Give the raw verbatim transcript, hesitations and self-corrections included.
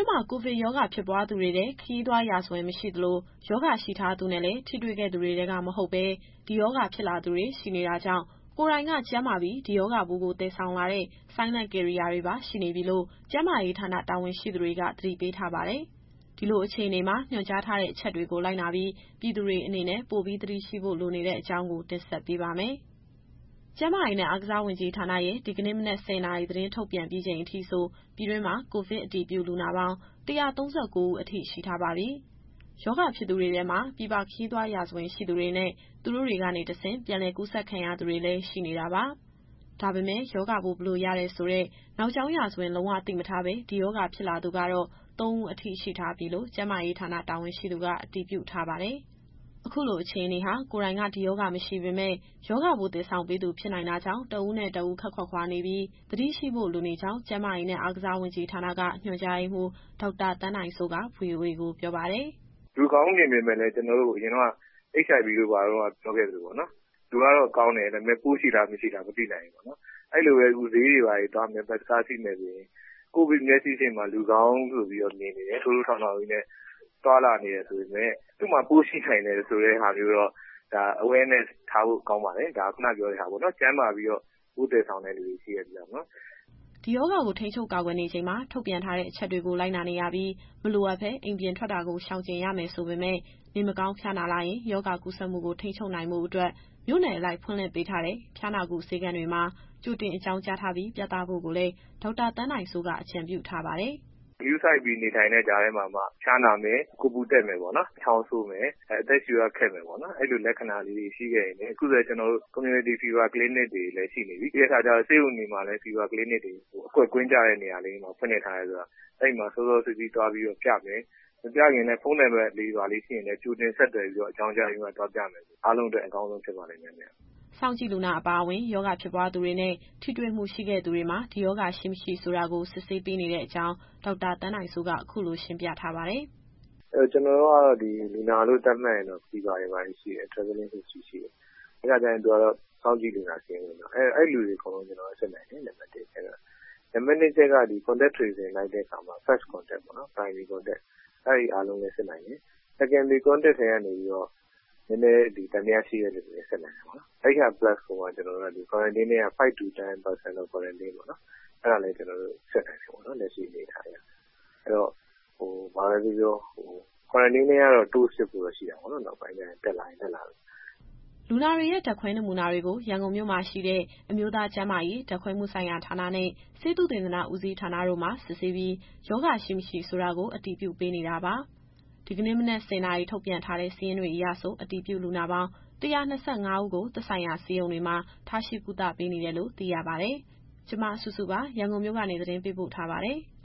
မှာကိုဗစ်ရောဂါဖြစ်ပွားသူတွေထဲခရီးသွားရာဇဝင်မရှိသလိုရောဂါရှိထားသူနဲ့လည်းထိတွေ့ခဲ့သူတွေထဲကမဟုတ်ဘဲဒီရောဂါဖြစ်လာသူတွေရှိနေတာကြောင့်ကိုယ်တိုင်ကကျန်းမာပြီးဒီရောဂါပိုးကိုသယ်ဆောင်လာတဲ့ Silent Carrier တွေပါရှိနေပြီလို့ကျန်းမာရေးဌာနတာဝန်ရှိသူတွေကသတိပေးထားပါတယ်။ဒီလိုအခြေအနေမှာညွှန်ကြားထားတဲ့အချက်တွေကိုလိုက်နာပြီးပြည်သူတွေအနေနဲ့ပိုပြီးသတိရှိဖို့လိုနေတဲ့အကြောင်းကိုတင်ဆက်ပေးပါမယ်။ကျန်းမာရေးနဲ့အားကစားဝန်ကြီးဌာနရဲ့ဒီကနေ့မနက်ဆယ်နာရီသတင်းထုတ်ပြန်ပြီးချိန်အထိဆိုပြည်တွင်းမှာကိုဗစ်အတည်ပြုလူနာပေါင်း၁၃၉ဦးအထိရှိထားပါပြီ။ရောဂါဖြစ်သူတွေထဲမှာပြည်ပခရီးသွားရာဇဝင်ရှိသူတွေနဲ့သူတို့တွေကနေတဆင့်ပြန်လည်ကူးစက်ခံရသူတွေလည်းရှိနေတာပါ။ဒါပေမဲ့ရောဂါပိုးဘယ်လိုရတယ်ဆိုတဲ့နောက်ကြောင်းရာဇဝင်လုံးဝသိမထားပဲဒီရောဂါဖြစ်လာသူကတော့သုံးဦးအထိရှိထားပြီလို့ကျန်းမာရေးဌာနတာဝန်ရှိသူကအတည်ပြုထားပါတယ်။အခုလိုအခြေအနေဟာကိုယ်တိုင်ကဒီရောဂါမရှိပေမဲ့ရောဂါပိုးသယ်ဆောင်ပေးသူဖြစ်နိုင်တာကြောင့်တဦးနဲ့တဦးခက်ခွက်ခွာနေပြီးသတိရှိဖို့လိုနေကြောင်းကျန်းမာရေးနဲ့အားကစားဝန်ကြီးဌာနကညွှန်ကြားရေးမှူးဒေါက်တာသန်းနိုင်စိုးက ဗွီအိုအေကိုပြောပါတယ်။လူကောင်းနေပေမဲ့လည်းကျွန်တော်တို့အရင်က H I V တို့ဘာလို့ပြောခဲ့သလိုပေါ့နော်။လူကတော့ကောင်းတယ်ဒါပေမဲ့ပိုးရှိတာမရှိတာမသိနိုင်ဘူးပေါ့နော်။အဲ့လိုပဲအခုဈေးတွေပါသွားမယ်ပတ်ကားစီးမယ်ဆိုရင်ကိုဗစ်မျက်စိစိမှာလူကောင်းဆိုပြီးတော့မြင်နေတယ်ထိုးထိုးထောင်ထောင်ကြီးနဲ့သွားလာနေတယ်ဆိုပေမဲ့သူ့မှာပိုးရှိနိုင်တယ်ဆိုတဲ့ဟာမျိုးတော့ဒါ awareness ထားဖို့ကောင်းပါတယ်ဒါခုနပြောတဲ့ဟာပေါ့နော်ကျန်းမာပြီးတော့ပိုးတည်ဆောင်တဲ့လူတွေရှိရပြနော်ဒီယောဂါကိုထိန်းချုပ်ကာကွယ်နေချိန်မှာထုတ်ပြန်ထားတဲ့အချက်တွေကိုလိုက်နာနေရပြီးမလိုအပ်ဘဲအိမ်ပြင်ထွက်တာကိုရှောင်ကျဉ်ရမယ်ဆိုပေမဲ့နေမကောင်းဖျားနာလာရင်ယောဂါကူးစက်မှုကိုထိန်းချုပ်နိုင်မှုအတွက်မြို့နယ်အလိုက်ဖွင့်လှစ်ပေးထားတဲ့ဖျားနာကုဆေးခန်းတွေမှာကြိုတင်အကြောင်းကြားထားပြီးပြသဖို့ကိုလည်းဒေါက်တာသန်းနိုင်စိုးကအကြံပြုထားပါတယ်။ယူဆိုင်ပြီးနေထိုင်တဲ့ကြားထဲမှာမှဖျားနာမယ်ကိုပူတက်မယ်ပေါ့နော်ချောင်းဆိုးမယ်အဲအသက်ရှူရခက်မယ်ပေါ့နော်အဲ့လိုလက္ခဏာလေးတွေရှိခဲ့ရင်အခုဆိုကျွန်တော်တို့ community fever clinic တွေလည်းရှိနေပြီဒီအခါကျတော့ဆေးရုံတွေမှာလည်း fever clinic တွေအကွက်ကွင်းကြတဲ့နေရာလေးမှာဖွင့်နေထားရဲဆိုတော့အဲ့မှာစောစောစီးစီးတွားပြီးတော့ပြမယ်မပြခင်လည်းဖုန်းနံပါတ်လေးပါလေးရှိရင်လည်းကြိုတင်ဆက်သွယ်ပြီးတော့အကြောင်းကြားရင်းကတွားပြမယ်အားလုံးအတွက်အကောင်းဆုံးဖြစ်ပါလိမ့်မယ်။စောင့်ကြည့်လူနာအပါအဝင်ယောဂဖြစ်ပွားသူတွေနဲ့ထိတွေ့မှုရှိခဲ့သူတွေမှာဒီယောဂရှိမရှိဆိုတာကိုစစ်ဆေးပေးနေတဲ့အကြောင်းဒေါက်တာသန်းနိုင်စိုးကအခုလိုရှင်းပြထားပါတယ်။အဲကျွန်တော်တို့ကတော့ဒီလူနာလို့သတ်မှတ်ရင်တော့ပြီးပါတယ်ပါရှိတယ် traveling history ရှိတယ်။အဲဒါကြရင်သူကတော့စောင့်ကြည့်လူနာရှင်းဝင်တော့အဲအဲ့လူတွေအကုန်လုံးကျွန်တော်ဆက်နိုင်တယ်နံပါတ်တစ်ကျတော့နံပါတ်နှစ်ချက်ကဒီ contact tracing လိုက်တဲ့အခါမှာ first contact ပေါ့နော် primary contact အဲ့ဒီအားလုံးလည်းဆက်နိုင်တယ်။ secondary contact တွေကနေပြီးတော့နည်းနည်းဒီတန်မြရှိတဲ့လူတွေဆက်နိုင်တယ်ပေါ့နော်။အဲ့ဟာ plus ကိုမှကျွန်တော်တို့ကဒီ quarantine တွေက five to ten percent လောက် quarantine ပေါ့နော်။အဲ့ဒါလည်းကျွန်တော်တို့ဆက်နိုင်တယ်ပေါ့နော်လက်ရှိအနေထားရ။အဲ့တော့ဟိုဘာလဲပြောဟို quarantine တွေကတော့ တိုးစစ်ဖို့ရှိတာပေါ့နော်နောက်ပိုင်းကျရင်တက်လာရင်တက်လာတယ်လူနာတွေရဲ့ဓာတ်ခွဲနမူနာတွေကိုရန်ကုန်မြို့မှာရှိတဲ့အမျိုးသားကျန်းမာရေးဓာတ်ခွဲမှုဆိုင်ရာဌာနနဲ့ဆေးသုတေသနဦးစီးဌာနတို့မှစစ်ဆေးပြီးယောဂရှိမရှိဆိုတာကိုအတည်ပြုပေးနေတာပါ။ဒီကနေ့မနက်ဆယ်နာရီထုတ်ပြန်ထားတဲ့စာရင်းတွေအရဆိုအတည်ပြုလူနာပေါင်း၁၂၅ဦးကိုသက်ဆိုင်ရာဆေးရုံတွေမှာထားရှိကုသပေးနေတယ်လို့သိရပါတယ်။ကျွန်မစုစုပါရန်ကုန်မြို့ကနေသတင်းပေးပို့ထားပါတယ်။